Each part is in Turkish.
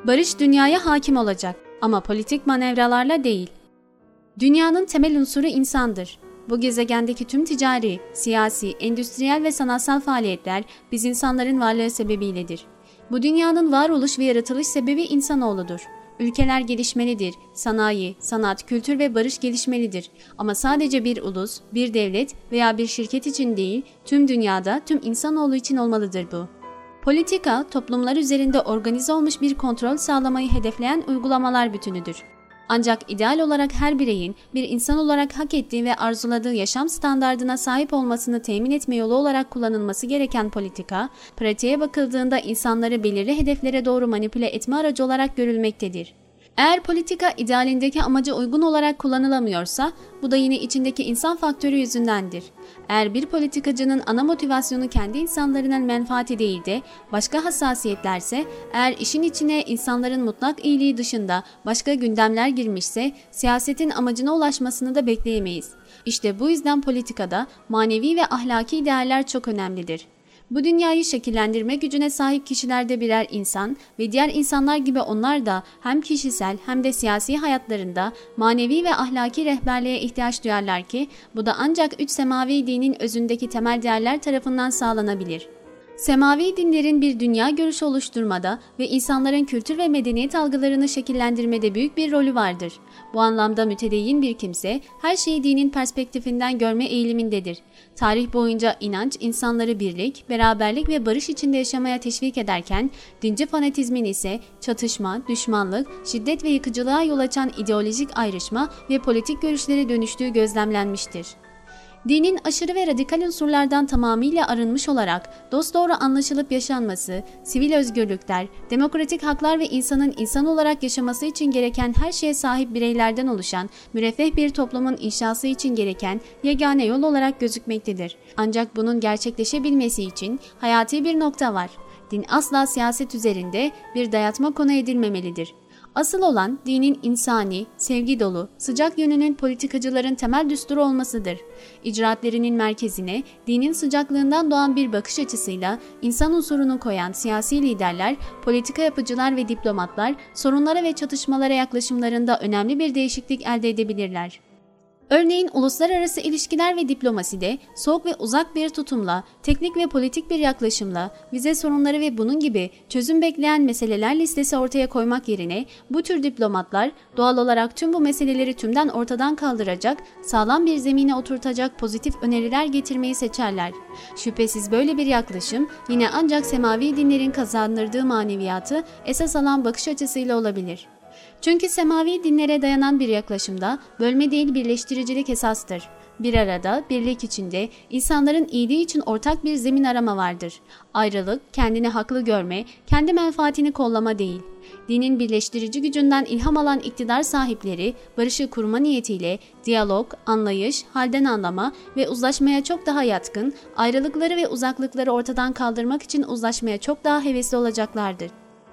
Barış dünyaya hakim olacak ama politik manevralarla değil. Dünyanın temel unsuru insandır. Bu gezegendeki tüm ticari, siyasi, endüstriyel ve sanatsal faaliyetler biz insanların varlığı sebebiyledir. Bu dünyanın varoluş ve yaratılış sebebi insanoğludur. Ülkeler gelişmelidir, sanayi, sanat, kültür ve barış gelişmelidir. Ama sadece bir ulus, bir devlet veya bir şirket için değil, tüm dünyada, tüm insanoğlu için olmalıdır bu. Politika, toplumlar üzerinde organize olmuş bir kontrol sağlamayı hedefleyen uygulamalar bütünüdür. Ancak ideal olarak her bireyin bir insan olarak hak ettiği ve arzuladığı yaşam standardına sahip olmasını temin etme yolu olarak kullanılması gereken politika, pratiğe bakıldığında insanları belirli hedeflere doğru manipüle etme aracı olarak görülmektedir. Eğer politika idealindeki amaca uygun olarak kullanılamıyorsa, bu da yine içindeki insan faktörü yüzündendir. Eğer bir politikacının ana motivasyonu kendi insanlarının menfaati değil de başka hassasiyetlerse, eğer işin içine insanların mutlak iyiliği dışında başka gündemler girmişse, siyasetin amacına ulaşmasını da bekleyemeyiz. İşte bu yüzden politikada manevi ve ahlaki değerler çok önemlidir. Bu dünyayı şekillendirme gücüne sahip kişiler de birer insan ve diğer insanlar gibi onlar da hem kişisel hem de siyasi hayatlarında manevi ve ahlaki rehberliğe ihtiyaç duyarlar ki bu da ancak üç semavi dinin özündeki temel değerler tarafından sağlanabilir. Semavi dinlerin bir dünya görüşü oluşturmada ve insanların kültür ve medeniyet algılarını şekillendirmede büyük bir rolü vardır. Bu anlamda mütedeyyin bir kimse her şeyi dinin perspektifinden görme eğilimindedir. Tarih boyunca inanç insanları birlik, beraberlik ve barış içinde yaşamaya teşvik ederken, dinci fanatizmin ise çatışma, düşmanlık, şiddet ve yıkıcılığa yol açan ideolojik ayrışma ve politik görüşlere dönüştüğü gözlemlenmiştir. Dinin aşırı ve radikal unsurlardan tamamıyla arınmış olarak dosdoğru anlaşılıp yaşanması, sivil özgürlükler, demokratik haklar ve insanın insan olarak yaşaması için gereken her şeye sahip bireylerden oluşan müreffeh bir toplumun inşası için gereken yegane yol olarak gözükmektedir. Ancak bunun gerçekleşebilmesi için hayati bir nokta var. Din asla siyaset üzerinde bir dayatma konu edilmemelidir. Asıl olan dinin insani, sevgi dolu, sıcak yönünün politikacıların temel düsturu olmasıdır. İcraatlerinin merkezine dinin sıcaklığından doğan bir bakış açısıyla insan unsurunu koyan siyasi liderler, politika yapıcılar ve diplomatlar sorunlara ve çatışmalara yaklaşımlarında önemli bir değişiklik elde edebilirler. Örneğin uluslararası ilişkiler ve diplomaside soğuk ve uzak bir tutumla, teknik ve politik bir yaklaşımla, vize sorunları ve bunun gibi çözüm bekleyen meseleler listesi ortaya koymak yerine bu tür diplomatlar doğal olarak tüm bu meseleleri tümden ortadan kaldıracak, sağlam bir zemine oturtacak pozitif öneriler getirmeyi seçerler. Şüphesiz böyle bir yaklaşım yine ancak semavi dinlerin kazandırdığı maneviyatı esas alan bakış açısıyla olabilir. Çünkü semavi dinlere dayanan bir yaklaşımda bölme değil birleştiricilik esastır. Bir arada, birlik içinde insanların iyiliği için ortak bir zemin arama vardır. Ayrılık, kendini haklı görme, kendi menfaatini kollama değil. Dinin birleştirici gücünden ilham alan iktidar sahipleri, barışı kurma niyetiyle diyalog, anlayış, halden anlama ve uzlaşmaya çok daha yatkın, ayrılıkları ve uzaklıkları ortadan kaldırmak için uzlaşmaya çok daha hevesli olacaklardır.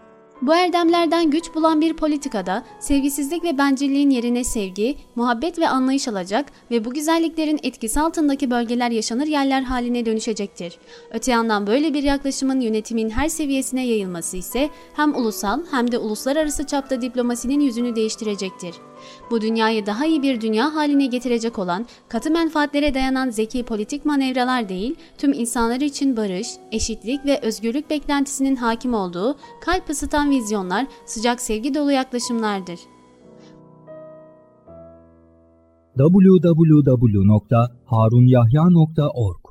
Bu erdemlerden güç bulan bir politikada sevgisizlik ve bencilliğin yerine sevgi, muhabbet ve anlayış alacak ve bu güzelliklerin etkisi altındaki bölgeler yaşanır yerler haline dönüşecektir. Öte yandan böyle bir yaklaşımın yönetimin her seviyesine yayılması ise hem ulusal hem de uluslararası çapta diplomasinin yüzünü değiştirecektir. Bu dünyayı daha iyi bir dünya haline getirecek olan katı menfaatlere dayanan zeki politik manevralar değil, tüm insanlar için barış, eşitlik ve özgürlük beklentisinin hakim olduğu kalp ısıtan vizyonlar, sıcak sevgi dolu yaklaşımlardır. www.harunyahya.org